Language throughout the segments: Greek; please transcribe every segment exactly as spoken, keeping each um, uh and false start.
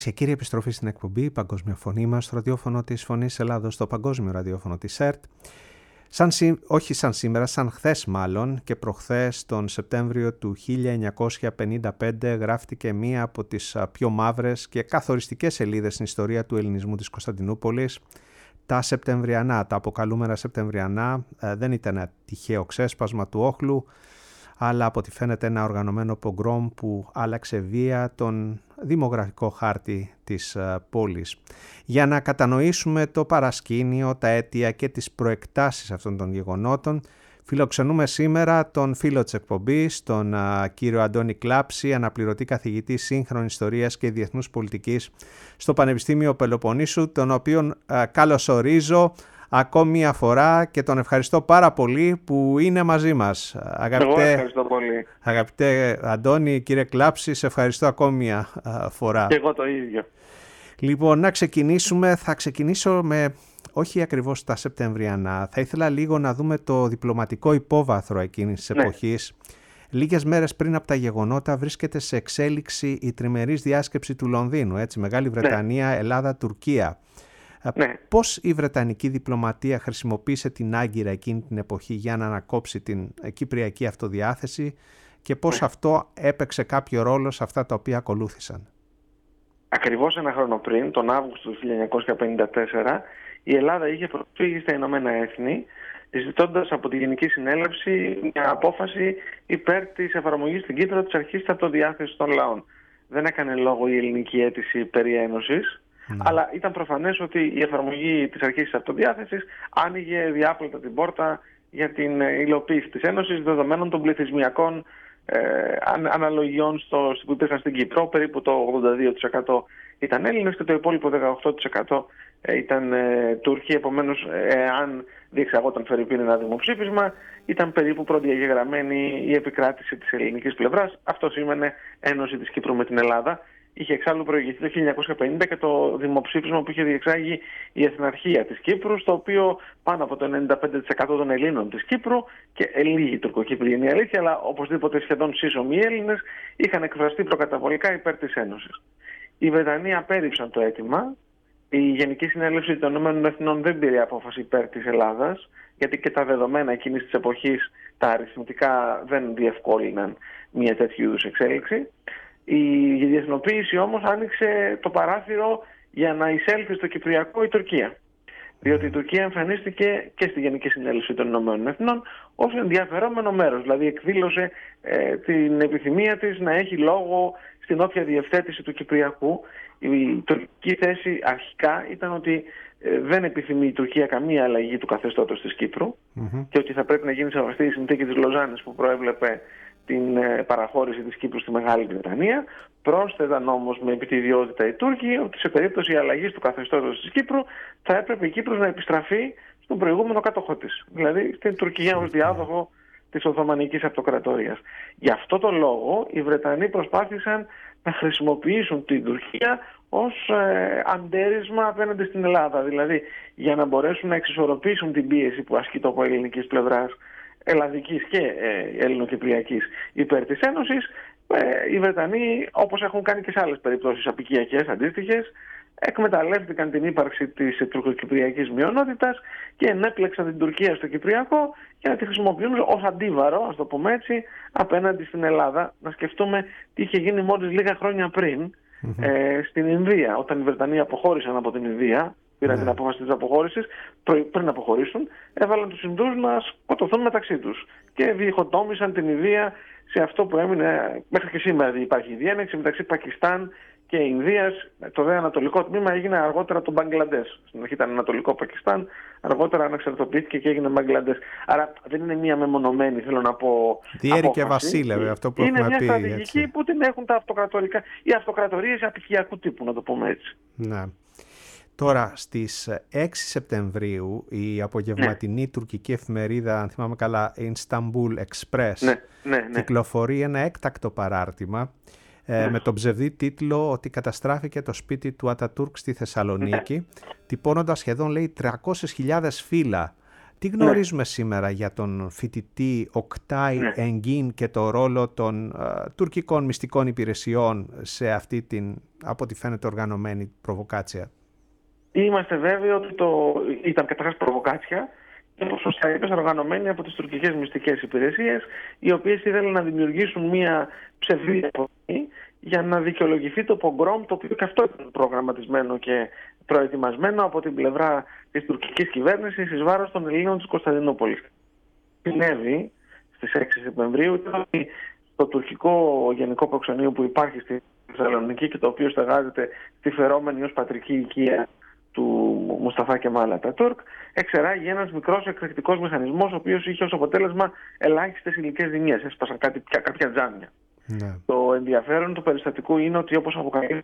Και κύριε, επιστροφή στην εκπομπή «Η Παγκόσμια Φωνή» μας, στο ραδιόφωνο της Φωνής Ελλάδος, στο παγκόσμιο ραδιόφωνο της ΕΡΤ. Σαν, όχι σαν σήμερα, σαν χθες μάλλον και προχθές τον Σεπτέμβριο του χίλια εννιακόσια πενήντα πέντε γράφτηκε μία από τις πιο μαύρες και καθοριστικές σελίδες στην ιστορία του ελληνισμού της Κωνσταντινούπολης. Τα Σεπτεμβριανά, τα αποκαλούμενα Σεπτεμβριανά, δεν ήταν ένα τυχαίο ξέσπασμα του όχλου, αλλά από ό,τι φαίνεται ένα οργανωμένο πογκρόμ που άλλαξε βία τον δημογραφικό χάρτη της πόλης. Για να κατανοήσουμε το παρασκήνιο, τα αίτια και τις προεκτάσεις αυτών των γεγονότων, φιλοξενούμε σήμερα τον φίλο της εκπομπής, τον α, κύριο Αντώνη Κλάψη, αναπληρωτή καθηγητή σύγχρονης ιστορίας και διεθνούς πολιτικής στο Πανεπιστήμιο Πελοποννήσου, τον οποίον α, καλωσορίζω ακόμη μια φορά και τον ευχαριστώ πάρα πολύ που είναι μαζί μας. Αγαπητέ, Εγώ ευχαριστώ πολύ. Αγαπητέ Αντώνη, κύριε Κλάψη, σε ευχαριστώ ακόμη μια φορά. Και εγώ το ίδιο. Λοιπόν, να ξεκινήσουμε. Θα ξεκινήσω με, όχι ακριβώς τα Σεπτεμβριανά. Θα ήθελα λίγο να δούμε το διπλωματικό υπόβαθρο εκείνης της ναι. εποχής. Λίγες μέρες πριν από τα γεγονότα βρίσκεται σε εξέλιξη η τριμερής διάσκεψη του Λονδίνου, έτσι, Μεγάλη Βρετανία, ναι. Ελλάδα, Τουρκία. Ναι. Πώς η Βρετανική διπλωματία χρησιμοποίησε την Άγκυρα εκείνη την εποχή για να ανακόψει την κυπριακή αυτοδιάθεση και πώς ναι. αυτό έπαιξε κάποιο ρόλο σε αυτά τα οποία ακολούθησαν? Ακριβώς ένα χρόνο πριν, τον Αύγουστο του χίλια εννιακόσια πενήντα τέσσερα, η Ελλάδα είχε προσφύγει στα Ηνωμένα Έθνη, ζητώντας από τη Γενική Συνέλευση μια απόφαση υπέρ της εφαρμογής στην Κύπρο της αρχής της αυτοδιάθεσης των λαών. Δεν έκανε λόγο η ελληνική αίτηση περί ένωσης. Mm. Αλλά ήταν προφανές ότι η εφαρμογή της αρχής της αυτοδιάθεσης άνοιγε διάπλατα την πόρτα για την υλοποίηση της Ένωσης δεδομένων των πληθυσμιακών ε, αναλογιών στο, που υπήρχαν στην Κύπρο. Περίπου το ογδόντα δύο τοις εκατό ήταν Έλληνες και το υπόλοιπο δεκαοκτώ τοις εκατό ήταν ε, Τούρκοι. Επομένως, ε, αν διεξαγόταν φερειπίν ένα δημοψήφισμα, ήταν περίπου προδιαγεγραμμένη η επικράτηση της ελληνικής πλευράς. Αυτό σήμαινε ένωση της Κύπρου με την Ελλάδα. Είχε εξάλλου προηγηθεί το χίλια εννιακόσια πενήντα και το δημοψήφισμα που είχε διεξάγει η Εθναρχία της Κύπρου, στο οποίο πάνω από το ενενήντα πέντε τοις εκατό των Ελλήνων της Κύπρου και λίγοι Τουρκοκύπριοι είναι η αλήθεια, αλλά οπωσδήποτε σχεδόν σύσσωμοι Έλληνες είχαν εκφραστεί προκαταβολικά υπέρ της Ένωσης. Οι Βρετανοί απέρριψαν το αίτημα. Η Γενική Συνέλευση των Ηνωμένων Εθνών δεν πήρε απόφαση υπέρ της Ελλάδας, γιατί και τα δεδομένα εκείνης της εποχής, τα αριθμητικά, δεν διευκόλυναν μια τέτοιου είδους εξέλιξη. Η διεθνοποίηση όμως άνοιξε το παράθυρο για να εισέλθει στο Κυπριακό η Τουρκία. Διότι η Τουρκία εμφανίστηκε και στη Γενική Συνέλευση των Ηνωμένων Εθνών ως ενδιαφερόμενο μέρος. Δηλαδή εκδήλωσε ε, την επιθυμία της να έχει λόγο στην όποια διευθέτηση του Κυπριακού. Η τουρκική θέση αρχικά ήταν ότι ε, δεν επιθυμεί η Τουρκία καμία αλλαγή του καθεστώτος της Κύπρου mm-hmm. και ότι θα πρέπει να γίνει σεβαστή η συνθήκη της Λοζάνης που προέβλεπε την παραχώρηση της Κύπρου στη Μεγάλη Βρετανία. Πρόσθεταν όμως με επιτιδιότητα οι Τούρκοι ότι σε περίπτωση αλλαγής του καθεστώτος της Κύπρου θα έπρεπε η Κύπρος να επιστραφεί στον προηγούμενο κάτοχό της, δηλαδή στην Τουρκία ως διάδοχο της Οθωμανικής Αυτοκρατορίας. Γι' αυτό το λόγο οι Βρετανοί προσπάθησαν να χρησιμοποιήσουν την Τουρκία ως ε, αντέρισμα απέναντι στην Ελλάδα, δηλαδή για να μπορέσουν να εξισορροπήσουν την πίεση που ασκείται από ελληνικής πλευράς, ελλαδικής και ε, ελληνοκυπριακής υπέρ της Ένωσης. Ε, οι Βρετανοί, όπως έχουν κάνει και σε άλλες περιπτώσεις απικιακές αντίστοιχες, εκμεταλλεύτηκαν την ύπαρξη της τουρκοκυπριακής μειονότητας και ενέπλεξαν την Τουρκία στο Κυπριακό για να τη χρησιμοποιούν ως αντίβαρο, ας το πούμε έτσι, απέναντι στην Ελλάδα. Να σκεφτούμε τι είχε γίνει μόλις λίγα χρόνια πριν mm-hmm. ε, στην Ινδία, όταν οι Βρετανοί αποχώρησαν από την Ινδία. Πήραν yeah. την απόφαση της αποχώρησης, πριν αποχωρήσουν, έβαλαν τους Ινδούς να σκοτωθούν μεταξύ τους και διχοτόμησαν την Ινδία σε αυτό που έμεινε μέχρι και σήμερα. Υπάρχει η διένεξη μεταξύ Πακιστάν και Ινδίας. Το δε ανατολικό τμήμα έγινε αργότερα το Μπαγκλαντές. Στην αρχή ήταν Ανατολικό Πακιστάν, αργότερα αναξαρτοποιήθηκε και έγινε Μπαγκλαντές. Άρα δεν είναι μία μεμονωμένη, θέλω να πω. Διέρη και βασίλευε, αυτό που είναι έχουμε πει. Είναι μια στρατηγική έτσι. Που την έχουν τα αυτοκρατορικά, οι αυτοκρατορίες απικιακού τύπου, να το πούμε έτσι. Ναι. Τώρα, στις έξι Σεπτεμβρίου, η απογευματινή ναι. τουρκική εφημερίδα, αν θυμάμαι καλά, Istanbul Express, ναι, ναι, ναι. κυκλοφορεί ένα έκτακτο παράρτημα ναι. ε, με τον ψευδή τίτλο ότι καταστράφηκε το σπίτι του Ατατούρκ στη Θεσσαλονίκη, ναι. τυπώνοντας σχεδόν, λέει, τριακόσιες χιλιάδες φύλλα Τι γνωρίζουμε ναι. σήμερα για τον φοιτητή Οκτάι ναι. Engin και το ρόλο των uh, τουρκικών μυστικών υπηρεσιών σε αυτή την, από ό,τι φαίνεται, οργανωμένη προβοκάτσια? Είμαστε βέβαιοι ότι το... ήταν καταρχάς προβοκάτσια και όπως σωστά είπες, οργανωμένη από τις τουρκικές μυστικές υπηρεσίες, οι οποίες ήθελαν να δημιουργήσουν μια ψευδή εποχή για να δικαιολογηθεί το πογκρόμ, το οποίο και αυτό ήταν προγραμματισμένο και προετοιμασμένο από την πλευρά της τουρκικής κυβέρνησης εις βάρος των Ελλήνων της Κωνσταντινούπολης. Συνέβη στις έξι Σεπτεμβρίου ότι το τουρκικό γενικό προξενείο που υπάρχει στη Θεσσαλονίκη και το οποίο στεγάζεται στη φερόμενη ως πατρική οικία του Μουσταφά Κεμάλ Ατατούρκ, εξεράγει ένας μικρός εκρηκτικός μηχανισμός, ο οποίος είχε ως αποτέλεσμα ελάχιστες υλικές ζημίες. Έσπασαν κάτι, κάποια τζάμια. Ναι. Το ενδιαφέρον του περιστατικού είναι ότι, όπως αποκαλύπτει,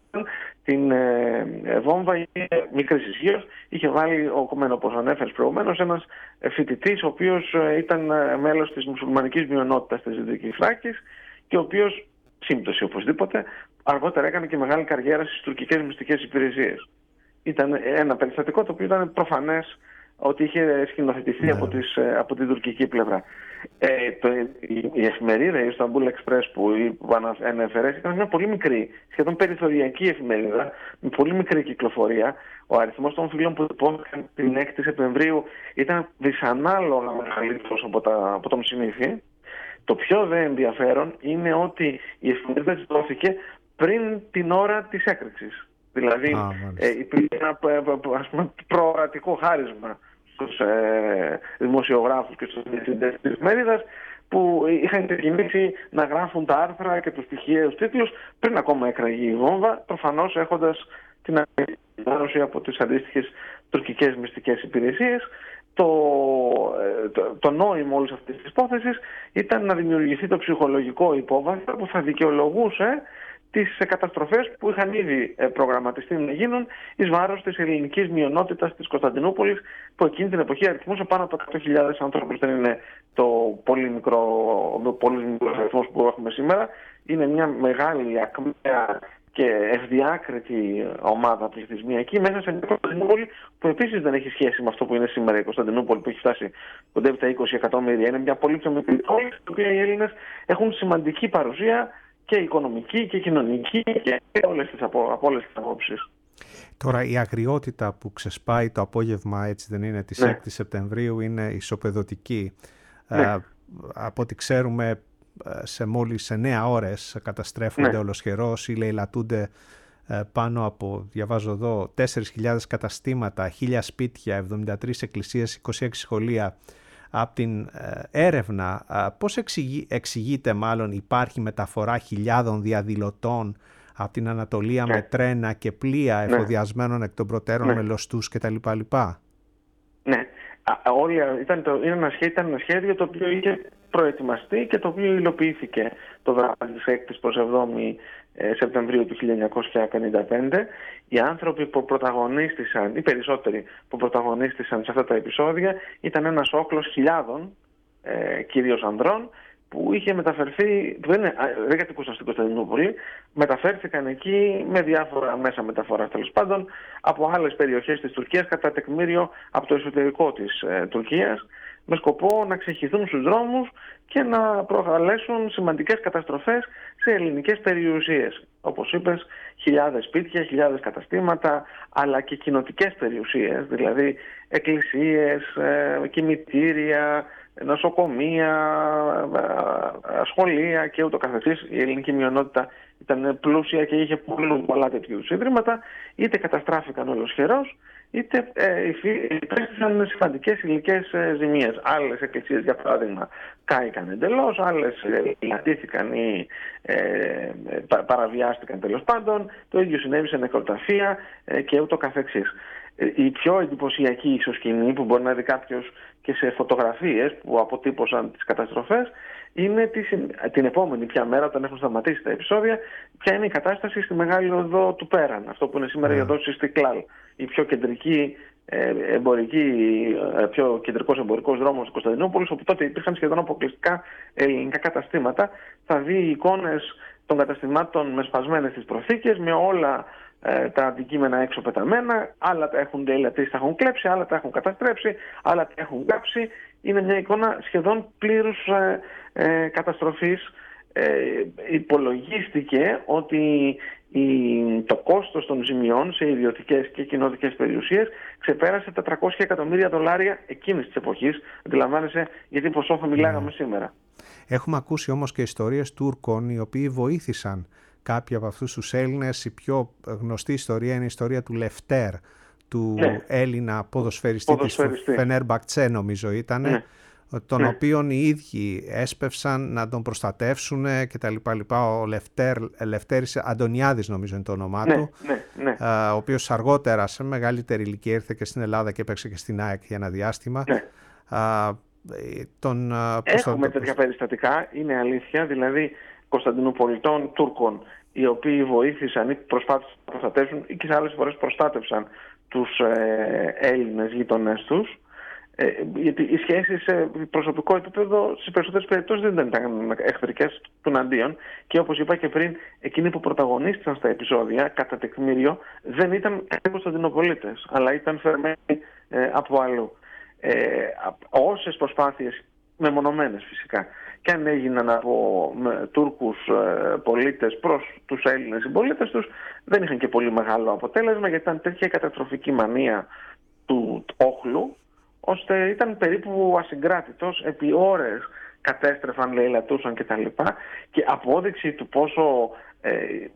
την ε, βόμβα είναι μικρής ισχύως. Είχε βάλει, ο, όπως ανέφερες προηγουμένως, ένας φοιτητής, ο οποίος ε, ήταν ε, μέλος της μουσουλμανικής μειονότητας της Δυτικής Θράκης και ο οποίος, σύμπτωση οπωσδήποτε, αργότερα έκανε και μεγάλη καριέρα στις τουρκικές μυστικές υπηρεσίες. Ήταν ένα περιστατικό το οποίο ήταν προφανές ότι είχε σκηνοθετηθεί ναι. από, τις, από την τουρκική πλευρά. Ε, το, η, η εφημερίδα, η Istanbul Express που, που ανέφερες, ήταν μια πολύ μικρή, σχεδόν περιθωριακή εφημερίδα, με πολύ μικρή κυκλοφορία. Ο αριθμός των φίλων που υπόθηκαν την έκτη Σεπτεμβρίου ήταν δυσανάλογα μεγαλύτερος από, τα, από τον συνήθι. Το πιο δε ενδιαφέρον είναι ότι η εφημερίδα δόθηκε πριν την ώρα της έκρηξης. Δηλαδή ah, ε, υπήρχε ένα ας πούμε, προορατικό χάρισμα στους ε, δημοσιογράφους και στους διευθυντές της εφημερίδας που είχαν ξεκινήσει να γράφουν τα άρθρα και τους στοιχείους τίτλους πριν ακόμα εκραγεί η βόμβα, προφανώς έχοντας την ανάρρωση από τις αντίστοιχες τουρκικές μυστικές υπηρεσίες. Το, το, το νόημα όλης αυτής της υπόθεσης ήταν να δημιουργηθεί το ψυχολογικό υπόβαθρο που θα δικαιολογούσε τις καταστροφές που είχαν ήδη προγραμματιστεί να γίνουν εις βάρος της ελληνικής μειονότητας της Κωνσταντινούπολης, που εκείνη την εποχή αριθμούσε πάνω από εκατό χιλιάδες ανθρώπους. Δεν είναι το πολύ μικρό, πολύ μικρό αριθμός που έχουμε σήμερα. Είναι μια μεγάλη, ακμαία και ευδιάκριτη ομάδα πληθυσμιακή μέσα σε μια Κωνσταντινούπολη που επίσης δεν έχει σχέση με αυτό που είναι σήμερα η Κωνσταντινούπολη, που έχει φτάσει κοντεύει τα είκοσι εκατομμύρια. Είναι μια πολύ πιο μικρή πόλη, στην οποία οι Έλληνες έχουν σημαντική παρουσία και οικονομική και κοινωνική και όλες τις απο, από όλες τις απόψεις. Τώρα η αγριότητα που ξεσπάει το απόγευμα, έτσι δεν είναι, της ναι. έκτη Σεπτεμβρίου είναι ισοπεδωτική. Ναι. Ε, από ό,τι ξέρουμε, σε μόλις εννέα ώρες καταστρέφονται ναι. ολοσχερώς ή λαιλατούνται ε, πάνω από, διαβάζω εδώ, τέσσερις χιλιάδες καταστήματα, χίλια σπίτια, εβδομήντα τρεις εκκλησίες, είκοσι έξι σχολεία. Από την ε, έρευνα, ε, πώς εξηγεί, εξηγείται μάλλον υπάρχει μεταφορά χιλιάδων διαδηλωτών από την Ανατολία ναι. με τρένα και πλοία εφοδιασμένων ναι. εκ των προτέρων ναι. με λωστούς κτλ. Ναι, όλοι, ήταν, το, είναι ένα σχέδιο, ήταν ένα σχέδιο το οποίο είχε προετοιμαστεί και το οποίο υλοποιήθηκε το βράδυ της έκτης προς εβδόμη Σεπτεμβρίου του χίλια εννιακόσια πενήντα πέντε. Οι άνθρωποι που πρωταγωνίστησαν, οι περισσότεροι που πρωταγωνίστησαν σε αυτά τα επεισόδια, ήταν ένας όχλος χιλιάδων, ε, κυρίως ανδρών, που είχε μεταφερθεί, που δεν, δεν κατοικούσαν στην Κωνσταντινούπολη, μεταφέρθηκαν εκεί με διάφορα μέσα μεταφοράς τέλος πάντων από άλλες περιοχές της Τουρκίας, κατά τεκμήριο από το εσωτερικό της ε, Τουρκίας, με σκοπό να ξεχυθούν στους δρόμους και να προκαλέσουν σημαντικές καταστροφές σε ελληνικές περιουσίες. Όπως είπες, χιλιάδες σπίτια, χιλιάδες καταστήματα, αλλά και κοινοτικές περιουσίες, δηλαδή εκκλησίες, ε, κημητήρια, νοσοκομεία, σχολεία και ούτω καθεξής. Η ελληνική μειονότητα ήταν πλούσια και είχε πολλά τέτοιου ίδρυματα, είτε καταστράφηκαν ολοσχερώς, είτε υπέστησαν ε, σημαντικές υλικές ε, ζημίες. Άλλες εκκλησίες, για παράδειγμα, κάηκαν εντελώς, άλλες λατήθηκαν ή ε, πα, παραβιάστηκαν τέλος πάντων. Το ίδιο συνέβη σε νεκροταφεία ε, και ούτω καθεξής. Η πιο εντυπωσιακή ίσως σκηνή που μπορεί να δει κάποιος και σε φωτογραφίες που αποτύπωσαν τις καταστροφές είναι τις, την επόμενη πια μέρα, όταν έχουν σταματήσει τα επεισόδια, ποια είναι η κατάσταση στη Μεγάλη Οδό του Πέραν, αυτό που είναι σήμερα η οδός Ιστικλάλ, η πιο κεντρική εμπορική, πιο κεντρικός εμπορικός δρόμος της Κωνσταντινούπολης, όπου τότε υπήρχαν σχεδόν αποκλειστικά ελληνικά καταστήματα. Θα δει εικόνες των καταστημάτων με σπασμένες τις προθήκες, με όλα ε, τα αντικείμενα έξω πεταμένα, άλλα τα έχουν τελετήσει, τα έχουν κλέψει, άλλα τα έχουν καταστρέψει, άλλα τα έχουν κάψει. Είναι μια εικόνα σχεδόν πλήρους ε, ε, καταστροφής. Ε, υπολογίστηκε ότι η, το κόστος των ζημιών σε ιδιωτικές και κοινοτικές περιουσίες ξεπέρασε τα τριακόσια εκατομμύρια δολάρια εκείνης της εποχής. Αντιλαμβάνεσαι γιατί ποσό θα μιλάγαμε yeah. σήμερα. Έχουμε ακούσει όμως και ιστορίες Τούρκων οι οποίοι βοήθησαν κάποιοι από αυτούς τους Έλληνες. Η πιο γνωστή ιστορία είναι η ιστορία του Λευτέρ, του ναι. Έλληνα ποδοσφαιριστή, ποδοσφαιριστή της Φενέρμπαχτσε νομίζω ήταν, ναι. τον ναι. οποίον οι ίδιοι έσπευσαν να τον προστατεύσουν και τα λοιπά, λοιπά. Ο Λευτέρ, Λευτέρης Αντωνιάδης νομίζω είναι το όνομά ναι, του, ναι, ναι. ο οποίος αργότερα σε μεγαλύτερη ηλικία ήρθε και στην Ελλάδα και έπαιξε και στην ΑΕΚ για ένα διάστημα. Ναι. Α, τον, Έχουμε τέτοια περιστατικά, είναι αλήθεια, δηλαδή Κωνσταντινουπολιτών Τούρκων οι οποίοι βοήθησαν ή προσπάθησαν να προστατεύσουν ή και σε άλλες φορές προστάτευσαν τους ε, Έλληνες γείτονές τους. Ε, γιατί οι σχέσεις σε προσωπικό επίπεδο στις περισσότερες περιπτώσεις δεν ήταν εχθρικές των αντίον και όπως είπα και πριν, εκείνοι που πρωταγωνίστησαν στα επεισόδια κατά τεκμήριο δεν ήταν Κωνσταντινοπολίτες, αλλά ήταν φερμένοι ε, από αλλού. Ε, όσες προσπάθειες μεμονωμένες φυσικά και αν έγιναν από με, Τούρκους ε, πολίτες προς τους Έλληνες συμπολίτες τους, δεν είχαν και πολύ μεγάλο αποτέλεσμα, γιατί ήταν τέτοια καταστροφική μανία του όχλου ώστε ήταν περίπου ασυγκράτητος, επί ώρες κατέστρεφαν, λαιλατούσαν κτλ. Και απόδειξη του πόσο, ε,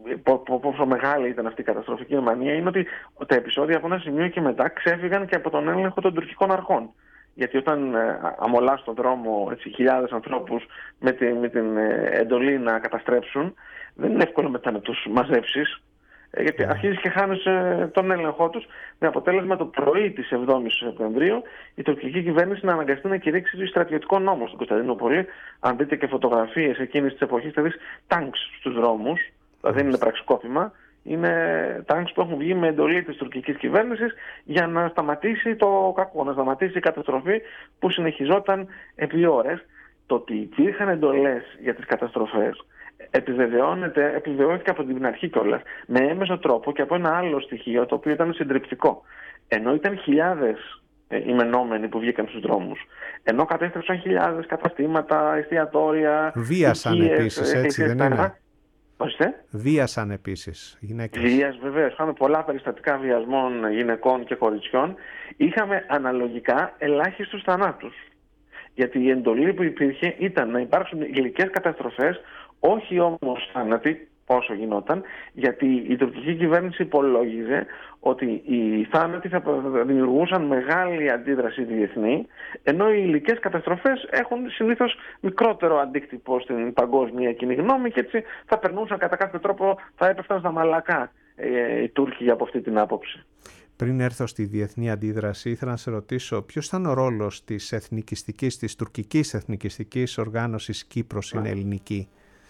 πόσο μεγάλη ήταν αυτή η καταστροφική μανία είναι ότι τα επεισόδια από ένα σημείο και μετά ξέφυγαν και από τον έλεγχο των τουρκικών αρχών. Γιατί όταν ε, αμολάς στον δρόμο έτσι, χιλιάδες ανθρώπους με, τη, με την ε, εντολή να καταστρέψουν, δεν είναι εύκολο μετά να τους μαζεύσεις. Ε, γιατί yeah. αρχίζεις και χάνεις ε, τον έλεγχό τους, με αποτέλεσμα το πρωί της εβδόμης Σεπτεμβρίου η τουρκική κυβέρνηση να αναγκαστεί να κηρύξει στρατιωτικό νόμο στην Κωνσταντινούπολη. Αν δείτε και φωτογραφίες εκείνης της εποχής, θα δεις τάγκς στους δρόμους, δηλαδή δεν είναι πραξικόπημα. Είναι τάγκς που έχουν βγει με εντολή της τουρκικής κυβέρνησης για να σταματήσει το κακό, να σταματήσει η καταστροφή που συνεχιζόταν επί ώρες. Το ότι υπήρχαν εντολές για τις καταστροφές επιβεβαιώνεται, επιβεβαιώθηκε από την αρχή κιόλας με έμεσο τρόπο και από ένα άλλο στοιχείο το οποίο ήταν συντριπτικό. Ενώ ήταν χιλιάδες οι μενόμενοι που βγήκαν στους δρόμους, ενώ κατέστρεψαν χιλιάδες καταστήματα, εστιατόρια, βίασαν οικίες, επίσης, έτσι δεν είναι? Ορίστε. Βίασαν επίσης γυναίκες. Βίας, βεβαίως. Είχαμε πολλά περιστατικά βιασμών γυναικών και κοριτσιών. Είχαμε αναλογικά ελάχιστους θανάτους. Γιατί η εντολή που υπήρχε ήταν να υπάρξουν υλικές καταστροφές, όχι όμως θάνατοι, όσο γινόταν, γιατί η τουρκική κυβέρνηση υπολόγιζε ότι οι θάνατοι θα δημιουργούσαν μεγάλη αντίδραση διεθνή, ενώ οι υλικές καταστροφές έχουν συνήθως μικρότερο αντίκτυπο στην παγκόσμια κοινή γνώμη και έτσι θα περνούσαν κατά κάποιο τρόπο, θα έπεφταν στα μαλακά ε, οι Τούρκοι από αυτή την άποψη. Πριν έρθω στη διεθνή αντίδραση, ήθελα να σε ρωτήσω ποιος ήταν ο ρόλος της εθνικιστικής, της τουρκικής εθνικιστικής οργάνωσης Κύπρος είναι ελληνική?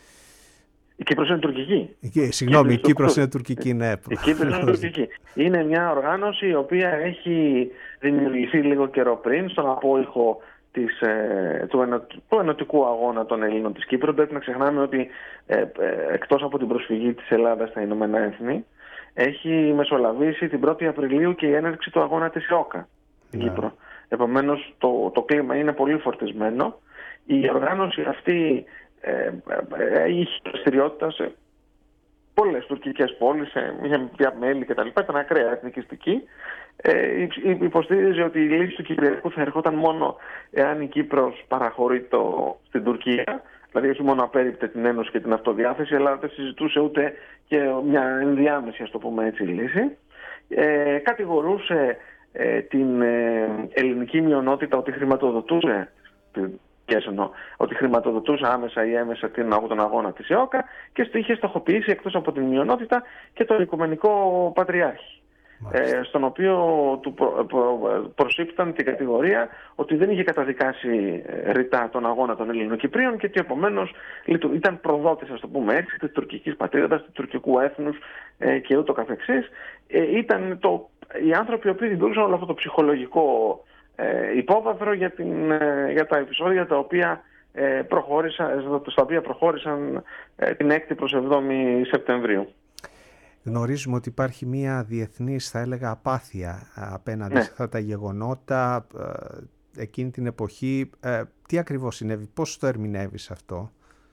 Η Κύπρος είναι τουρκική. Ε, συγγνώμη, η Κύπρος είναι τουρκική, ναι. Η Κύπρος είναι τουρκική. Είναι μια οργάνωση η οποία έχει δημιουργηθεί λίγο καιρό πριν στον απόϊχο της, ε, του, ενω, του ενωτικού αγώνα των Ελλήνων της Κύπρου. Πρέπει να ξεχνάμε ότι ε, ε, εκτός από την προσφυγή της Ελλάδας στα Ηνωμένα Έθνη, έχει μεσολαβήσει την πρώτη Απριλίου και η έναρξη του αγώνα της ΕΟΚΑ στην yeah. Κύπρο. Επομένως το, το κλίμα είναι πολύ φορτισμένο. Η οργάνωση αυτή ε, ε, είχε δραστηριότητα σε πολλές τουρκικές πόλεις, είχε πια μέλη κτλ. Ήταν ακραία εθνικιστική. Ε, υποστήριζε ότι η λύση του Κυπριακού θα ερχόταν μόνο εάν η Κύπρος παραχωρεί το, στην Τουρκία. Δηλαδή όχι μόνο απέρριπτε την Ένωση και την αυτοδιάθεση, αλλά δεν συζητούσε ούτε και μια ενδιάμεση, ας το πούμε έτσι, λύση. Ε, κατηγορούσε ε, την ε, ελληνική μειονότητα ότι χρηματοδοτούσε, εννοώ, ότι χρηματοδοτούσε άμεσα ή έμεσα τον αγώνα της ΕΟΚΑ και είχε στοχοποιήσει εκτός από την μειονότητα και τον Οικουμενικό Πατριάρχη. Ε, στον οποίο του προ, προ, προσήπταν την κατηγορία ότι δεν είχε καταδικάσει ε, ρητά τον αγώνα των Ελληνοκυπρίων και ότι επομένως ήταν προδότης, ας το πούμε έτσι, της τουρκικής πατρίδας, του τουρκικού έθνους ε, και ούτω καθεξής. Ε, ήταν το, οι άνθρωποι οι οποίοι δημιούργησαν όλο αυτό το ψυχολογικό ε, υπόβαθρο για, την, ε, για τα επεισόδια τα οποία, ε, προχώρησαν, στα οποία προχώρησαν ε, την έκτη προς εβδόμη Σεπτεμβρίου. Γνωρίζουμε ότι υπάρχει μια διεθνής, θα έλεγα, απάθεια απέναντι Ναι. σε αυτά τα γεγονότα εκείνη την εποχή. Τι ακριβώς συνέβη, πώς το ερμηνεύεις αυτό?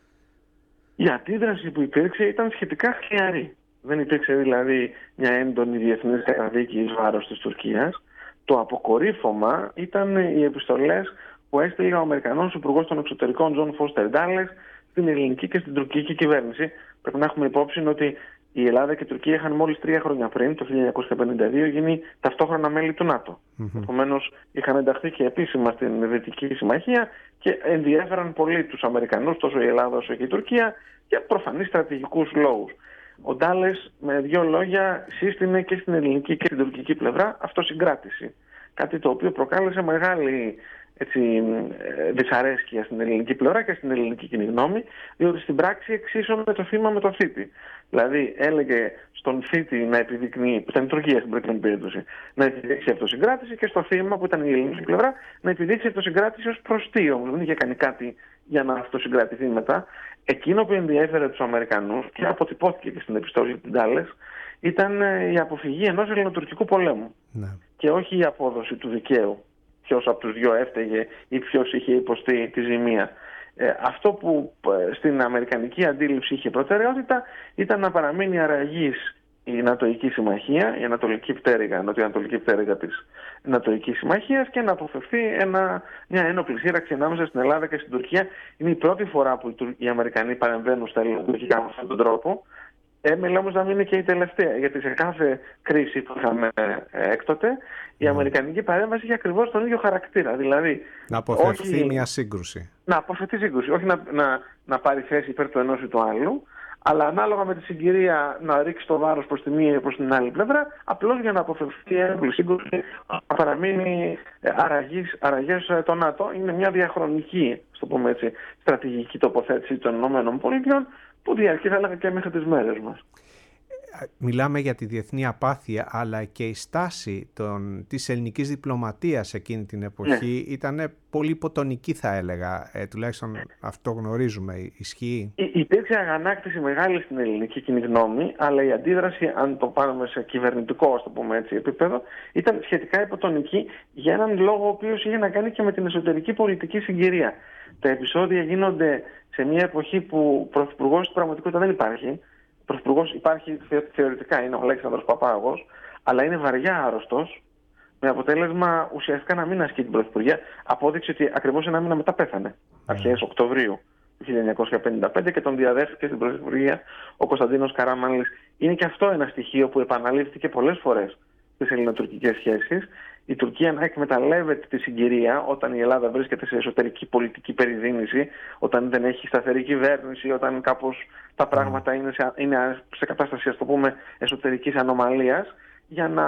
Η αντίδραση που υπήρξε ήταν σχετικά χλιαρή. Δεν υπήρξε δηλαδή μια έντονη διεθνής καταδίκη εις βάρος της Τουρκίας. Το αποκορύφωμα ήταν οι επιστολές που έστειλε ο Αμερικανός Υπουργός των Εξωτερικών Τζον Φώστερ Ντάλες στην ελληνική και στην τουρκική κυβέρνηση. Πρέπει να έχουμε υπόψη ότι η Ελλάδα και η Τουρκία είχαν μόλις τρία χρόνια πριν, το χίλια εννιακόσια πενήντα δύο, γίνει ταυτόχρονα μέλη του ΝΑΤΟ. Mm-hmm. Επομένως, είχαν ενταχθεί και επίσημα στην Δυτική Συμμαχία και ενδιέφεραν πολύ τους Αμερικανούς, τόσο η Ελλάδα όσο και η Τουρκία, για προφανείς στρατηγικούς λόγους. Ο Ντάλες, με δύο λόγια, σύστηνε και στην ελληνική και στην τουρκική πλευρά αυτοσυγκράτηση. Κάτι το οποίο προκάλεσε μεγάλη έτσι, δυσαρέσκεια στην ελληνική πλευρά και στην ελληνική κοινή γνώμη, διότι στην πράξη εξίσωνε το θύμα με το θήτη. Δηλαδή έλεγε στον θήτη να επιδεικνύει, που ήταν η Τουρκία στην προηγούμενη περίπτωση, να επιδείξει αυτοσυγκράτηση, και στο θύμα, που ήταν η ελληνική πλευρά, να επιδείξει αυτοσυγκράτηση ως προστείο. Όμως δεν είχε κάνει κάτι για να αυτοσυγκρατηθεί μετά. Εκείνο που ενδιέφερε τους Αμερικανούς, και αποτυπώθηκε και στην επιστολή του Ντάλες, ήταν η αποφυγή ενός ελληνοτουρκικού πολέμου. Ναι. Και όχι η απόδοση του δικαίου. Ποιος από τους δυο έφταιγε ή ποιος είχε υποστεί τη ζημία. Ε, αυτό που ε, στην αμερικανική αντίληψη είχε προτεραιότητα ήταν να παραμείνει αραγής η Νατοϊκή Συμμαχία, η Ανατολική Πτέρυγα, Νοτιοανατολική Πτέρυγα της Νατοϊκής Συμμαχίας, και να αποφευθεί ένα, μια ένοπλη σύραξη ανάμεσα στην Ελλάδα και στην Τουρκία. Είναι η πρώτη φορά που οι, οι Αμερικανοί παρεμβαίνουν στα ελληνοτουρκικά με αυτόν τον τρόπο. Έμελε όμως να μην είναι και η τελευταία, γιατί σε κάθε κρίση που είχαμε έκτοτε, η αμερικανική παρέμβαση είχε ακριβώς τον ίδιο χαρακτήρα. Δηλαδή, να αποφευθεί όχι, μια σύγκρουση. Να αποφευθεί σύγκρουση, όχι να, να, να πάρει θέση υπέρ του ενός ή του άλλου, αλλά ανάλογα με τη συγκυρία να ρίξει το βάρος προς τη μία ή προς την άλλη πλευρά, απλώς για να αποφευθεί η σύγκρουση, να παραμείνει αραγής, αραγές το ΝΑΤΟ. Είναι μια διαχρονική, στο πούμε έτσι, στρατηγική τοποθέτηση των ΗΠΑ, που διαρκεί, θα έλεγα, και μέχρι τις μέρες μας. Μιλάμε για τη διεθνή απάθεια, αλλά και η στάση των, της ελληνικής διπλωματίας εκείνη την εποχή ναι. ήταν πολύ υποτονική, θα έλεγα. Ε, τουλάχιστον αυτό γνωρίζουμε. Ισχύει. Υ- υπήρξε αγανάκτηση μεγάλη στην ελληνική κοινή γνώμη, αλλά η αντίδραση, αν το πάρουμε σε κυβερνητικό, ας το πούμε έτσι, επίπεδο, ήταν σχετικά υποτονική για έναν λόγο ο οποίος είχε να κάνει και με την εσωτερική πολιτική συγκυρία. Τα επεισόδια γίνονται σε μια εποχή που πρωθυπουργός στην πραγματικότητα δεν υπάρχει. Πρωθυπουργός υπάρχει θεωρητικά, είναι ο Αλέξανδρος Παπάγος, αλλά είναι βαριά άρρωστος, με αποτέλεσμα ουσιαστικά να μην ασκεί την πρωθυπουργία. Απόδειξε ότι ακριβώς ένα μήνα μετά πέθανε, αρχές Οκτωβρίου του χίλια εννιακόσια πενήντα πέντε, και τον διαδέχθηκε στην πρωθυπουργία ο Κωνσταντίνος Καραμανλής. Είναι και αυτό ένα στοιχείο που επαναλήφθηκε πολλές φορές στις ελληνοτουρκικές σχέσεις. Η Τουρκία να εκμεταλλεύεται τη συγκυρία όταν η Ελλάδα βρίσκεται σε εσωτερική πολιτική περιδίνηση, όταν δεν έχει σταθερή κυβέρνηση, όταν κάπως τα πράγματα είναι σε, είναι σε κατάσταση, ας το πούμε, εσωτερικής ανομαλίας, για να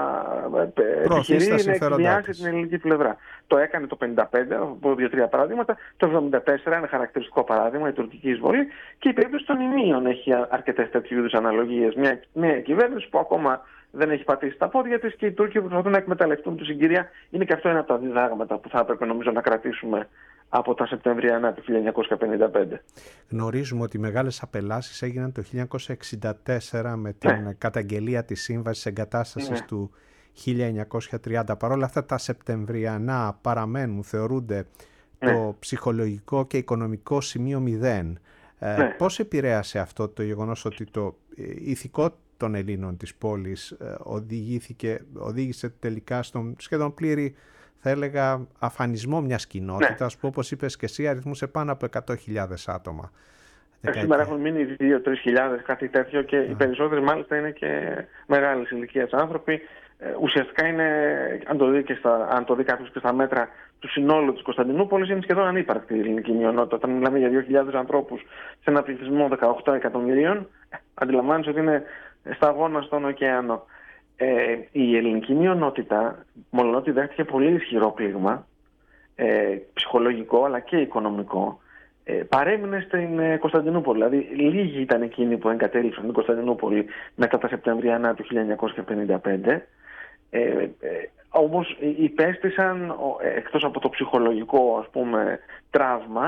επιχειρεί να εκβιάσει την ελληνική πλευρά. Το έκανε το πενήντα πέντε, από δύο-τρία παραδείγματα. Το εβδομήντα τέσσερα, ένα χαρακτηριστικό παράδειγμα, η τουρκική εισβολή. Και η περίπτωση των Ιμίων έχει αρκετές τέτοιου είδους αναλογίες. Μια νέα κυβέρνηση που ακόμα δεν έχει πατήσει τα πόδια της, και οι Τούρκοι προσπαθούν να εκμεταλλευτούν τη συγκυρία. Είναι και αυτό ένα από τα διδάγματα που θα έπρεπε, νομίζω, να κρατήσουμε από τα Σεπτεμβριανά του χίλια εννιακόσια πενήντα πέντε. Γνωρίζουμε ότι οι μεγάλες απελάσεις έγιναν το χίλια εννιακόσια εξήντα τέσσερα με την ναι. καταγγελία της Σύμβασης Εγκατάστασης ναι. του χίλια εννιακόσια τριάντα. Παρ' όλα αυτά τα Σεπτεμβριανά παραμένουν, θεωρούνται ναι. το ψυχολογικό και οικονομικό σημείο μηδέν. Ναι. Ε, πώς επηρέασε αυτό το γεγονός ότι το ηθικό των Ελλήνων της πόλης οδηγήθηκε, οδήγησε τελικά στον σχεδόν πλήρη, θα έλεγα, αφανισμό μιας κοινότητας ναι. που, όπως είπες και εσύ, αριθμούσε πάνω από εκατό χιλιάδες άτομα. Σήμερα έχουν μείνει δύο με τρεις χιλιάδες, κάτι τέτοιο, και yeah. οι περισσότεροι μάλιστα είναι και μεγάλης ηλικίας άνθρωποι. Ε, ουσιαστικά είναι, αν το δει, και στα, αν το δει κάποιος και στα μέτρα του συνόλου της Κωνσταντινούπολης, είναι σχεδόν ανύπαρκτη η ελληνική μειονότητα. Όταν μιλάμε για δύο χιλιάδες ανθρώπους σε ένα πληθυσμό δεκαοκτώ εκατομμυρίων, αντιλαμβάνεσαι ότι είναι σταγόνα στον ωκεανό. Ε, η ελληνική μειονότητα, μόλον ότι δέχτηκε πολύ ισχυρό πλήγμα, ε, ψυχολογικό αλλά και οικονομικό, ε, παρέμεινε στην ε, Κωνσταντινούπολη. Δηλαδή, λίγοι ήταν εκείνοι που εγκατέλειψαν την Κωνσταντινούπολη μετά τα Σεπτεμβριανά του χίλια εννιακόσια πενήντα πέντε. Ε, ε, όμως υπέστησαν, ε, εκτός από το ψυχολογικό, ας πούμε, τραύμα,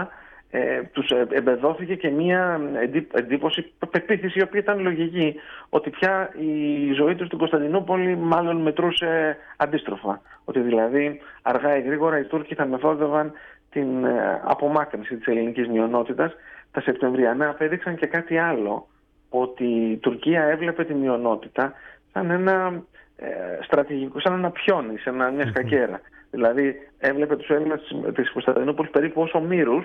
ε, τους εμπεδόθηκε και μία εντύπωση, πεποίθηση η οποία ήταν λογική, ότι πια η ζωή τους στην Κωνσταντινούπολη μάλλον μετρούσε αντίστροφα. Ότι δηλαδή αργά ή γρήγορα οι Τούρκοι θα μεθόδευαν την ε, απομάκρυνση της ελληνικής μειονότητας. Τα Σεπτεμβριανά απέδειξαν και κάτι άλλο, ότι η Τουρκία έβλεπε τη μειονότητα σαν ένα ε, στρατηγικό, σαν ένα πιόνι, σε ένα, μια σκακέρα. Δηλαδή έβλεπε τους Έλληνες της Κωνσταντινούπολης περίπου ως ομήρους,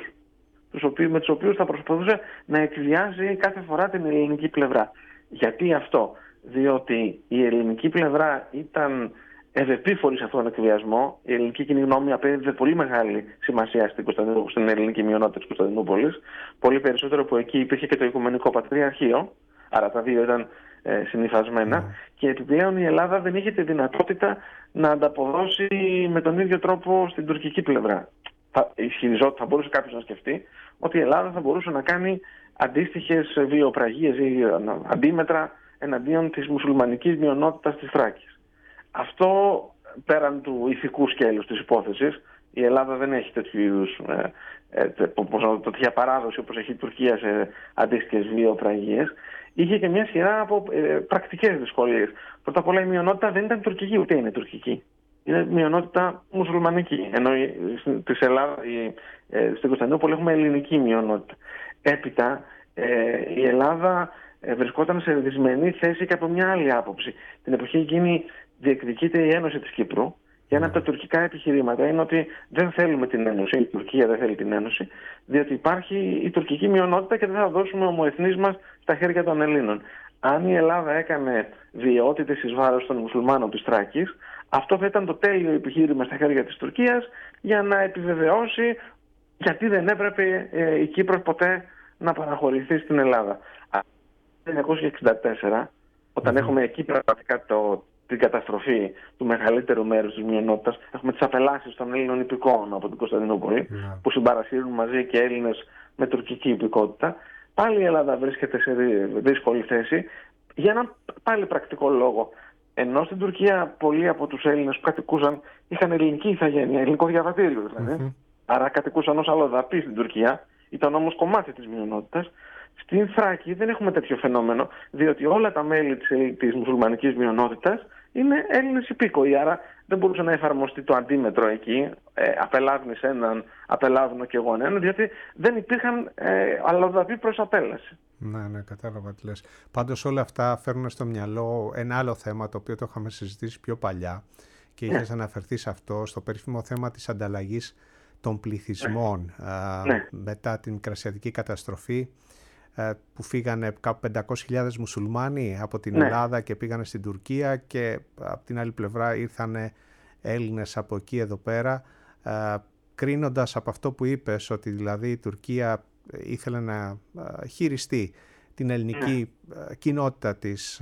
με τους οποίους θα προσπαθούσε να εκβιάζει κάθε φορά την ελληνική πλευρά. Γιατί αυτό? Διότι η ελληνική πλευρά ήταν ευεπίφορη σε αυτόν τον εκβιασμό. Η ελληνική κοινή γνώμη απέδιδε πολύ μεγάλη σημασία στην, στην ελληνική μειονότητα της Κωνσταντινούπολης. Πολύ περισσότερο που εκεί υπήρχε και το Οικουμενικό Πατριαρχείο. Άρα τα δύο ήταν ε, συνυφασμένα. Mm. Και επιπλέον η Ελλάδα δεν είχε τη δυνατότητα να ανταποδώσει με τον ίδιο τρόπο στην τουρκική πλευρά. Θα, θα μπορούσε κάποιος να σκεφτεί ότι η Ελλάδα θα μπορούσε να κάνει αντίστοιχες βιοπραγίες ή αντίμετρα εναντίον της μουσουλμανικής μειονότητας της Θράκης. Αυτό, πέραν του ηθικού σκέλους της υπόθεσης, η Ελλάδα δεν έχει τέτοιου είδους ε, ε, τέτοια παράδοση όπως έχει η Τουρκία σε αντίστοιχες βιοπραγίες. Είχε και μια σειρά από ε, πρακτικές δυσκολίες. Πρώτα απ' όλα η μειονότητα δεν ήταν τουρκική, ούτε είναι τουρκική. Είναι μειονότητα μουσουλμανική. Ενώ της Ελλάδα, ε, στην Κωνσταντινούπολη έχουμε ελληνική μειονότητα. Έπειτα ε, η Ελλάδα ε, βρισκόταν σε δυσμενή θέση και από μια άλλη άποψη. Την εποχή εκείνη διεκδικείται η Ένωση της Κύπρου. Και ένα από τα τουρκικά επιχειρήματα είναι ότι δεν θέλουμε την Ένωση, η Τουρκία δεν θέλει την Ένωση, διότι υπάρχει η τουρκική μειονότητα και δεν θα δώσουμε ομοεθνείς μας στα χέρια των Ελλήνων. Αν η Ελλάδα έκανε βιαιότητες εις βάρος των μουσουλμάνων της Θράκης, αυτό θα ήταν το τέλειο επιχείρημα στα χέρια της Τουρκίας για να επιβεβαιώσει γιατί δεν έπρεπε ε, η Κύπρος ποτέ να παραχωρηθεί στην Ελλάδα. Το χίλια εννιακόσια εξήντα τέσσερα, όταν mm-hmm. έχουμε εκεί πραγματικά το, την καταστροφή του μεγαλύτερου μέρους της μειονότητας, έχουμε τις απελάσεις των Έλληνων υπηκόων από την Κωνσταντινούπολη, mm-hmm. που συμπαρασύρουν μαζί και Έλληνες με τουρκική υπηκότητα, πάλι η Ελλάδα βρίσκεται σε δύσκολη θέση για έναν πάλι πρακτικό λόγο. Ενώ στην Τουρκία πολλοί από τους Έλληνες που κατοικούσαν είχαν ελληνική ηθαγένεια, ελληνικό διαβατήριο δηλαδή. Mm-hmm. Άρα κατοικούσαν ως αλλοδαποί στην Τουρκία, ήταν όμως κομμάτι της μειονότητας. Στην Θράκη δεν έχουμε τέτοιο φαινόμενο, διότι όλα τα μέλη της, της μουσουλμανικής μειονότητας είναι Έλληνες υπήκοοι. Άρα δεν μπορούσε να εφαρμοστεί το αντίμετρο εκεί, ε, απελάβνεις έναν, απελάβνω και εγώ έναν, διότι δεν υπήρχαν ε, αλλοδαποί προς απέλαση. Ναι, ναι, κατάλαβα τι λες. Πάντως όλα αυτά φέρνουν στο μυαλό ένα άλλο θέμα, το οποίο το είχαμε συζητήσει πιο παλιά και είχες ναι. αναφερθεί σε αυτό, στο περίφημο θέμα της ανταλλαγής των πληθυσμών ναι. α, ναι. μετά την Μικρασιατική καταστροφή, α, που φύγανε κάπου πεντακόσιες χιλιάδες μουσουλμάνοι από την ναι. Ελλάδα και πήγανε στην Τουρκία, και από την άλλη πλευρά ήρθανε Έλληνες από εκεί εδώ πέρα, α, κρίνοντας από αυτό που είπες, ότι δηλαδή η Τουρκία ήθελε να χειριστεί την ελληνική yeah. κοινότητα της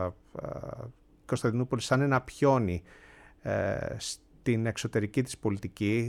Κωνσταντινούπολης σαν ένα πιόνι στην εξωτερική της πολιτική.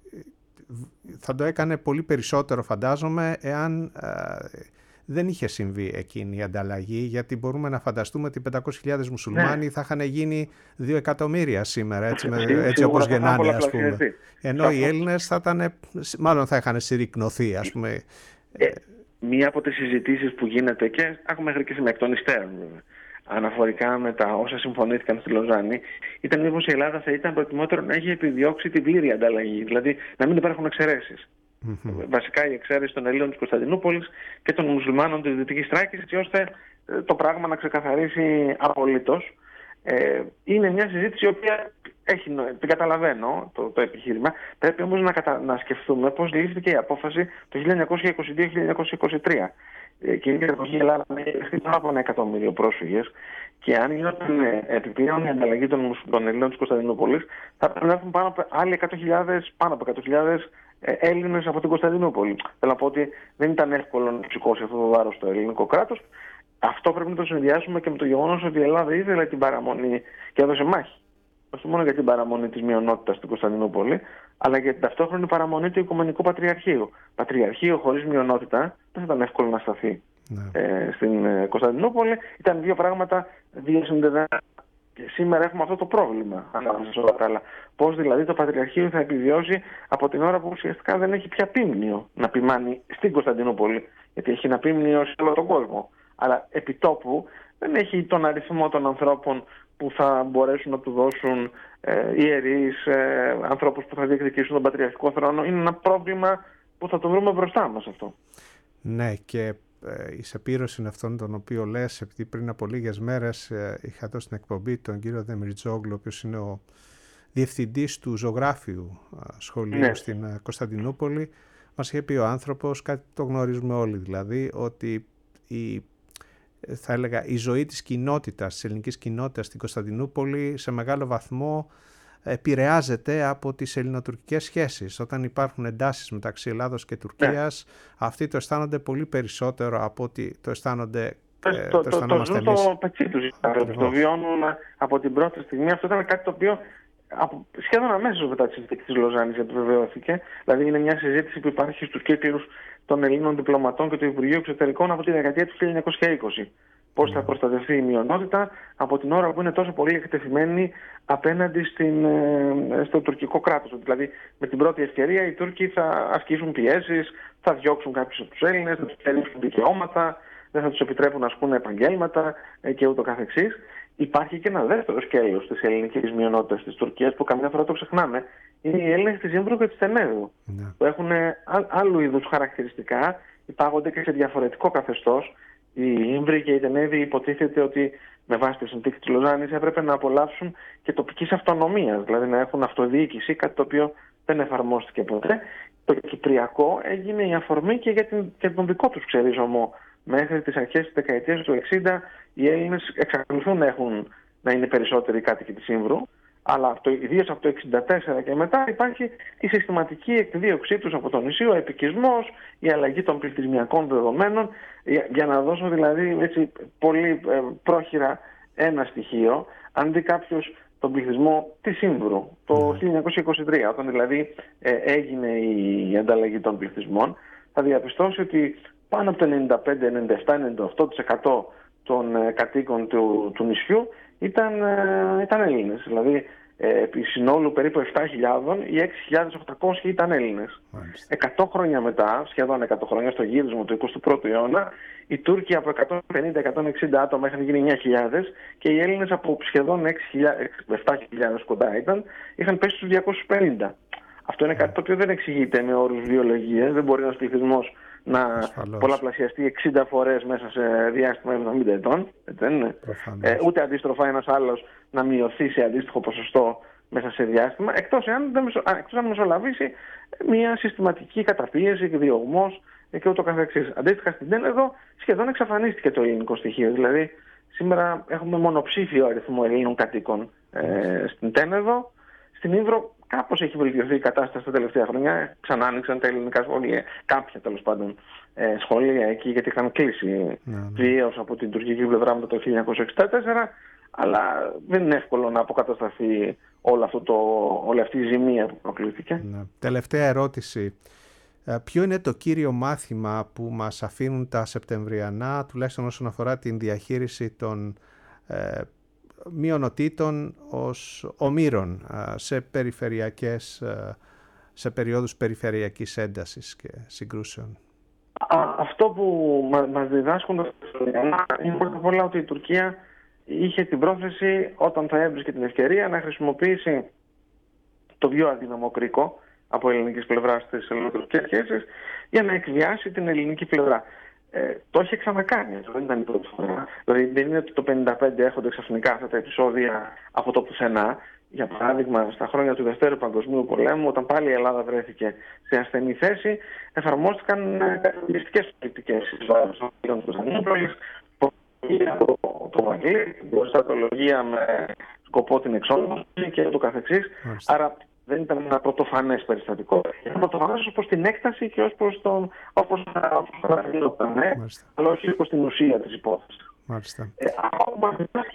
Θα το έκανε πολύ περισσότερο, φαντάζομαι, εάν δεν είχε συμβεί εκείνη η ανταλλαγή, γιατί μπορούμε να φανταστούμε ότι πεντακόσιες χιλιάδες μουσουλμάνοι yeah. θα είχαν γίνει δύο εκατομμύρια σήμερα, έτσι, με, έτσι όπως γεννάνε, ας πούμε. Ενώ οι Έλληνες θα ήταν, μάλλον θα είχαν συρρικνωθεί, ας πούμε. Ε, μία από τις συζητήσεις που γίνεται, και έχουμε μέχρι και σήμερα εκ των υστέρων, αναφορικά με τα όσα συμφωνήθηκαν στη Λοζάνη, ήταν μήπως η Ελλάδα θα ήταν προτιμότερο να έχει επιδιώξει την πλήρη ανταλλαγή, δηλαδή να μην υπάρχουν εξαιρέσεις. Mm-hmm. Βασικά η εξαίρεση των Ελλήνων της Κωνσταντινούπολης και των μουσουλμάνων της Δυτικής Θράκης, έτσι ώστε το πράγμα να ξεκαθαρίσει απολύτως. Ε, είναι μια συζήτηση η οποία έχει, την καταλαβαίνω το, το επιχείρημα. Πρέπει όμως να, κατα, να σκεφτούμε πώς λήφθηκε η απόφαση το χίλια εννιακόσια είκοσι δύο με χίλια εννιακόσια είκοσι τρία. Ε, και η Ελλάδα έχει πάνω από ένα εκατομμύριο πρόσφυγες, και αν γινόταν επιπλέον η ανταλλαγή των, των Ελλήνων της Κωνσταντινούπολης, θα πρέπει να έρθουν πάνω από άλλοι εκατό χιλιάδες, πάνω από εκατό χιλιάδες Έλληνες από την Κωνσταντινούπολη. Θέλω να πω ότι δεν ήταν εύκολο να σηκώσει αυτό το βάρος στο ελληνικό κράτος. Αυτό πρέπει να το συνδυάσουμε και με το γεγονός ότι η Ελλάδα ήθελε την παραμονή και έδωσε μάχη. Όχι μόνο για την παραμονή της μειονότητας στην Κωνσταντινούπολη, αλλά για την ταυτόχρονη παραμονή του Οικουμενικού Πατριαρχείου. Πατριαρχείο χωρίς μειονότητα δεν θα ήταν εύκολο να σταθεί ναι. ε, στην Κωνσταντινούπολη. Ήταν δύο πράγματα διασυνδεδεμένα. Και σήμερα έχουμε αυτό το πρόβλημα ανάμεσα σε όλα τα άλλα. Πώς δηλαδή το Πατριαρχείο θα επιβιώσει από την ώρα που ουσιαστικά δεν έχει πια πίμνιο να ποιμάνει στην Κωνσταντινούπολη, γιατί έχει ένα πίμνιο σε όλο τον κόσμο. Αλλά επί τόπου δεν έχει τον αριθμό των ανθρώπων που θα μπορέσουν να του δώσουν ε, ιερείς, ε, ανθρώπους που θα διεκδικήσουν τον Πατριαρχικό θρόνο. Είναι ένα πρόβλημα που θα το βρούμε μπροστά μας αυτό. Ναι, και ε, η σεπήρωση αυτόν τον οποίο λες, επειδή πριν από λίγες μέρες ε, είχα δώσει στην εκπομπή τον κύριο Δεμιριτζόγλου, ο οποίος είναι ο διευθυντής του ζωγράφιου σχολείου ναι. στην ε, Κωνσταντινούπολη, μας είχε πει ο άνθρωπος, κάτι το γνωρίζουμε όλοι δηλαδή, ότι η, θα έλεγα, η ζωή της κοινότητας, της ελληνικής κοινότητας στην Κωνσταντινούπολη σε μεγάλο βαθμό επηρεάζεται από τις ελληνοτουρκικές σχέσεις. Όταν υπάρχουν εντάσεις μεταξύ Ελλάδος και Τουρκίας, ναι. αυτοί το αισθάνονται πολύ περισσότερο από ότι το αισθάνονται το, ε, το, το, αισθανόμαστε εμείς. Το ζουν το πετσί τους, το βιώνουν από την πρώτη στιγμή. Αυτό ήταν κάτι το οποίο από, σχεδόν αμέσως μετά τη συνθήκη της Λοζάνης επιβεβαιώθηκε. Δηλαδή είναι μια συζήτηση που υπάρχει στους κύκλους των Ελλήνων διπλωματών και του Υπουργείου Εξωτερικών από τη δεκαετία του χίλια εννιακόσια είκοσι. Πώς θα προστατευτεί η μειονότητα από την ώρα που είναι τόσο πολύ εκτεθειμένη απέναντι στην, στο τουρκικό κράτος. Δηλαδή, με την πρώτη ευκαιρία οι Τούρκοι θα ασκήσουν πιέσεις, θα διώξουν κάποιους από τους Έλληνες, θα τους στερήσουν δικαιώματα, δεν θα τους επιτρέπουν να ασκούν επαγγέλματα και ούτω καθεξής. Υπάρχει και ένα δεύτερο σκέλος της ελληνικής μειονότητας της Τουρκίας που καμιά φορά το ξεχνάμε. Είναι οι Έλληνες της Ήμβρου και της Τενέδου, ναι. που έχουν άλλου είδους χαρακτηριστικά, υπάγονται και σε διαφορετικό καθεστώς. Οι Ήμβροι και οι Τενέδοι υποτίθεται ότι με βάση τη συνθήκη της Λοζάνης έπρεπε να απολαύσουν και τοπικής αυτονομίας, δηλαδή να έχουν αυτοδιοίκηση, κάτι το οποίο δεν εφαρμόστηκε ποτέ. Το Κυπριακό έγινε η αφορμή και για, την, για τον δικό τους ξεριζωμό. Μέχρι τις αρχές της δεκαετίας του εξήντα οι Έλληνες εξακολουθούν να, έχουν, να είναι περισσότεροι κάτοικοι της Ήμβρου, αλλά ιδίως από το εξήντα τέσσερα και μετά υπάρχει η συστηματική εκδίωξή τους από το νησί, ο επικισμός, η αλλαγή των πληθυσμιακών δεδομένων, για να δώσω δηλαδή έτσι, πολύ ε, πρόχειρα ένα στοιχείο. Αν δει κάποιος τον πληθυσμό της Ήμβρου το χίλια εννιακόσια είκοσι τρία, όταν δηλαδή ε, έγινε η ανταλλαγή των πληθυσμών, θα διαπιστώσει ότι πάνω από το ενενήντα πέντε, ενενήντα επτά, ενενήντα οκτώ τοις εκατό των ε, κατοίκων του, του νησιού ήταν, ε, ήταν Έλληνες. Δηλαδή, επί συνόλου περίπου επτά χιλιάδες, οι έξι χιλιάδες οκτακόσιοι ήταν Έλληνες. εκατό χρόνια μετά, σχεδόν εκατό χρόνια, στο γύρισμα του εικοστού πρώτου αιώνα, οι Τούρκοι από εκατόν πενήντα με εκατόν εξήντα άτομα είχαν γίνει εννιά χιλιάδες και οι Έλληνες από σχεδόν έξι χιλιάδες, επτά χιλιάδες κοντά ήταν, είχαν πέσει στους διακόσιους πενήντα. Αυτό είναι κάτι το οποίο δεν εξηγείται με όρους βιολογίας. Δεν μπορεί ένας πληθυσμός να Ασφαλώς. πολλαπλασιαστεί εξήντα φορές μέσα σε διάστημα εβδομήντα ετών. Δεν είναι. Ε, ούτε αντίστροφα ένας άλλος να μειωθεί σε αντίστοιχο ποσοστό μέσα σε διάστημα, εκτός αν, εκτός αν μεσολαβήσει μια συστηματική καταπίεση και διωγμός και ούτω καθεξής. Αντίστοιχα στην Τένεδο σχεδόν εξαφανίστηκε το ελληνικό στοιχείο. Δηλαδή σήμερα έχουμε μονοψήφιο αριθμό Ελλήνων κατοίκων ε, στην Τένεδο. Στην Ήμβρο κάπως έχει βελτιωθεί η κατάσταση τα τελευταία χρόνια. Ξανά άνοιξαν τα ελληνικά σχολεία, κάποια τέλος πάντων ε, σχολεία εκεί, γιατί είχαν κλείσει βίαιος από την τουρκική πλευρά μετά το χίλια εννιακόσια εξήντα τέσσερα. Αλλά δεν είναι εύκολο να αποκατασταθεί όλο αυτό το, όλη αυτή η ζημία που προκλήθηκε. Ναι. Τελευταία ερώτηση. Ποιο είναι το κύριο μάθημα που μας αφήνουν τα Σεπτεμβριανά, τουλάχιστον όσον αφορά την διαχείριση των ε, μειονοτήτων ως ομήρων σε περιφερειακές, σε περιόδους περιφερειακής έντασης και συγκρούσεων? Α, αυτό που μας διδάσκουν τα Σεπτεμβριανά είναι πρώτα απ' όλα ότι η Τουρκία είχε την πρόθεση, όταν θα έβρισκε την ευκαιρία, να χρησιμοποιήσει το πιο αδύναμο κρίκο από ελληνικής πλευράς στις ελληνοτουρκικές σχέσεις για να εκβιάσει την ελληνική πλευρά. Ε, το είχε ξανακάνει, δεν ήταν η πρώτη φορά. Δηλαδή δεν είναι ότι το χίλια εννιακόσια πενήντα πέντε έρχονται ξαφνικά αυτά τα επεισόδια από το πουθενά. Για παράδειγμα, στα χρόνια του Δευτέρου Παγκοσμίου Πολέμου, όταν πάλι η Ελλάδα βρέθηκε σε ασθενή θέση, εφαρμόστηκαν καταπιεστικές πολιτικές εις βάρος των Ελλήνων της Κωνσταντινούπολης, από το Βαγγλί, προστατολογία με σκοπό την εξόμωση και ούτω καθεξής. Άρα δεν ήταν ένα πρωτοφανές περιστατικό. Ήταν πρωτοφανές ως προς την έκταση και ως προς τον χαρακτηριόταν, αλλά όχι ως προς την ουσία της υπόθεσης. Ε, ακόμα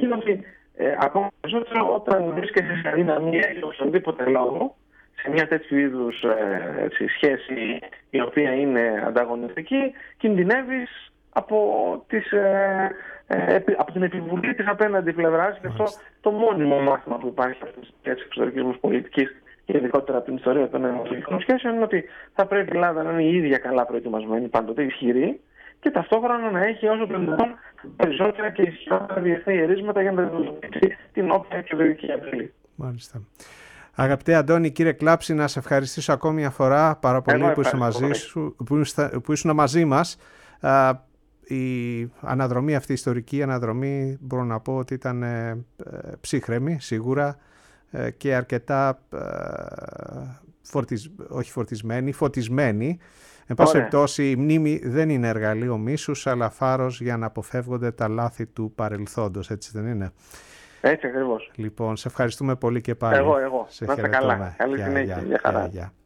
ε, ακόμα περισσότερο όταν βρίσκεσαι σε αδυναμία για οποιονδήποτε λόγο, σε μια τέτοιου είδους ε, έτσι, σχέση η οποία είναι ανταγωνιστική, κινδυνεύεις από, τις, ε, ε, από την επιβουλή της απέναντι πλευράς, και αυτό το μόνιμο μάθημα που υπάρχει από τις εξωτερικής μας πολιτικής και ειδικότερα από την ιστορία των ευρωπαϊκών σχέσεων είναι ότι θα πρέπει η Ελλάδα να είναι η ίδια καλά προετοιμασμένη, πάντοτε ισχυρή, και ταυτόχρονα να έχει όσο το δυνατόν περισσότερα και ισχυρότερα διεθνή ερίσματα για να αντιμετωπίσει την όποια εξωτερική απειλή. Μάλιστα. Αγαπητέ Αντώνη, κύριε Κλάψη, να σε ευχαριστήσω ακόμη μια φορά πάρα πολύ που ήσουν μαζί, σου, που, που ήσουν μαζί μας. Α, η αναδρομή αυτή, η ιστορική αναδρομή, μπορώ να πω ότι ήταν ε, ψύχρεμη σίγουρα ε, και αρκετά ε, φορτισ, όχι φορτισμένη, φωτισμένη. Εν πάση περιπτώσει, η μνήμη δεν είναι εργαλείο μίσους, αλλά φάρος για να αποφεύγονται τα λάθη του παρελθόντος, έτσι δεν είναι? Έτσι ακριβώς. Λοιπόν, σε ευχαριστούμε πολύ και πάλι. Εγώ, εγώ. Σε να είστε καλά. Καλή συνέχεια. Για χαρά. Γεια.